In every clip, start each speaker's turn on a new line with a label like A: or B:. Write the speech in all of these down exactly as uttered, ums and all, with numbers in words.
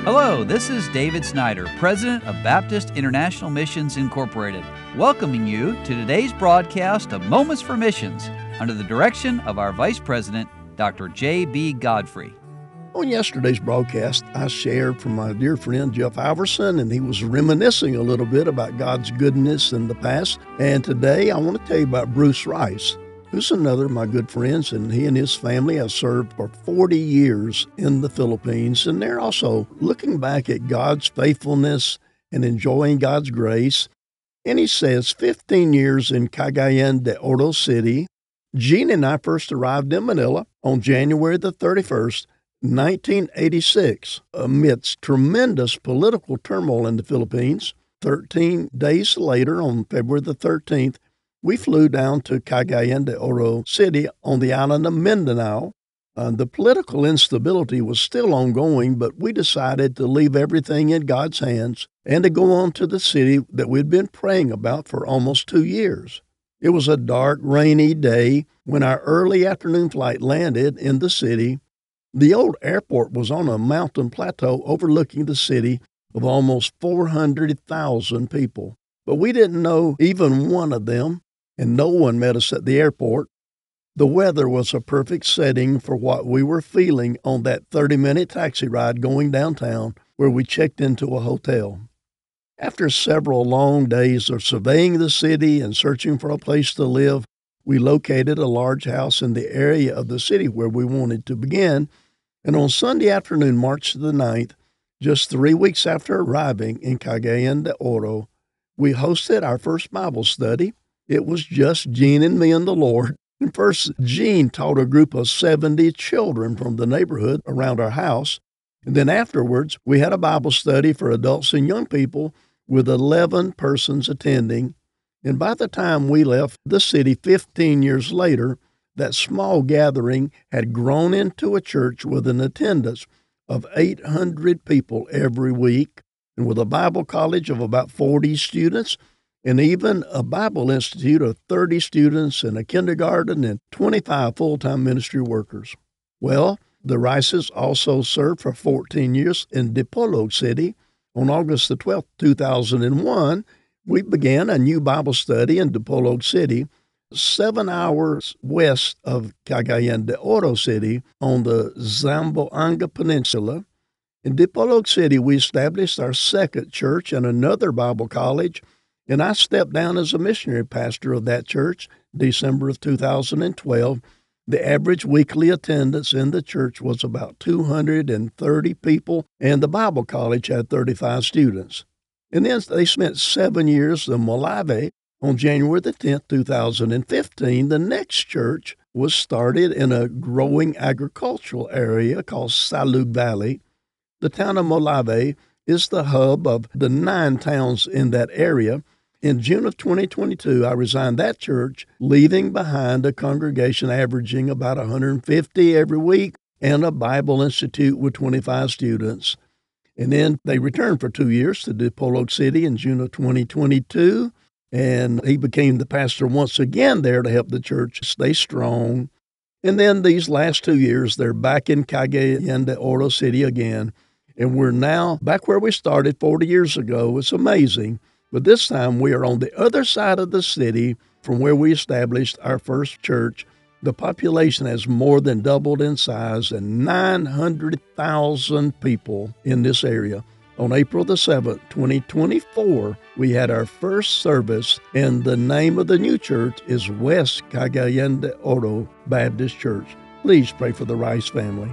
A: Hello, this is David Snyder, President of Baptist International Missions Incorporated, welcoming you to today's broadcast of Moments for Missions under the direction of our Vice President, Doctor J B. Godfrey.
B: On yesterday's broadcast, I shared from my dear friend Jeff Iverson, and he was reminiscing a little bit about God's goodness in the past. And today I want to tell you about Bruce Rice, who's another of my good friends, and he and his family have served for forty years in the Philippines, and they're also looking back at God's faithfulness and enjoying God's grace. And he says, fifteen years in Cagayan de Oro City. Gene and I first arrived in Manila on January the thirty-first, nineteen eighty-six, amidst tremendous political turmoil in the Philippines. Thirteen days later, on February the thirteenth, we flew down to Cagayan de Oro City on the island of Mindanao. Uh, the political instability was still ongoing, but we decided to leave everything in God's hands and to go on to the city that we'd been praying about for almost two years. It was a dark, rainy day when our early afternoon flight landed in the city. The old airport was on a mountain plateau overlooking the city of almost four hundred thousand people. But we didn't know even one of them, and no one met us at the airport. The weather was a perfect setting for what we were feeling on that thirty-minute taxi ride going downtown, where we checked into a hotel. After several long days of surveying the city and searching for a place to live, we located a large house in the area of the city where we wanted to begin, and on Sunday afternoon, March the ninth, just three weeks after arriving in Cagayan de Oro, we hosted our first Bible study. It was just Gene and me and the Lord. And first, Gene taught a group of seventy children from the neighborhood around our house, and then afterwards, we had a Bible study for adults and young people with eleven persons attending. And by the time we left the city fifteen years later, that small gathering had grown into a church with an attendance of eight hundred people every week, and with a Bible college of about forty students, and even a Bible institute of thirty students and a kindergarten and twenty-five full-time ministry workers. Well, the Rices also served for fourteen years in Dipolog City. On August the twelfth, two thousand one, we began a new Bible study in Dipolog City, seven hours west of Cagayan de Oro City on the Zamboanga Peninsula. In Dipolog City, we established our second church and another Bible college, and I stepped down as a missionary pastor of that church December of two thousand twelve. The average weekly attendance in the church was about two hundred thirty people, and the Bible college had thirty-five students. And then they spent seven years in Molave. On January the tenth, two thousand fifteen, the next church was started in a growing agricultural area called Salug Valley. The town of Molave is the hub of the nine towns in that area. In June of twenty twenty-two, I resigned that church, leaving behind a congregation averaging about one hundred fifty every week and a Bible institute with twenty-five students. And then they returned for two years to Dipolog City in June of twenty twenty-two, and he became the pastor once again there to help the church stay strong. And then these last two years, they're back in Cagayan de Oro City again, and we're now back where we started forty years ago. It's amazing. But this time we are on the other side of the city from where we established our first church. The population has more than doubled in size, and nine hundred thousand people in this area. On April the seventh, twenty twenty-four, we had our first service, and the name of the new church is West Cagayan de Oro Baptist Church. Please pray for the Rice family.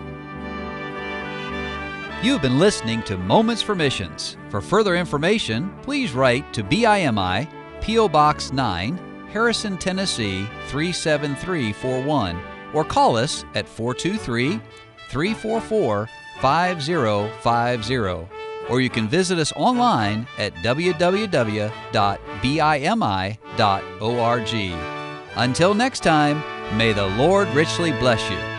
A: You've been listening to Moments for Missions. For further information, please write to B I M I, P O Box nine, Harrison, Tennessee three seven three four one, or call us at four two three, three four four, five zero five zero. Or you can visit us online at w w w dot b i m i dot org. Until next time, may the Lord richly bless you.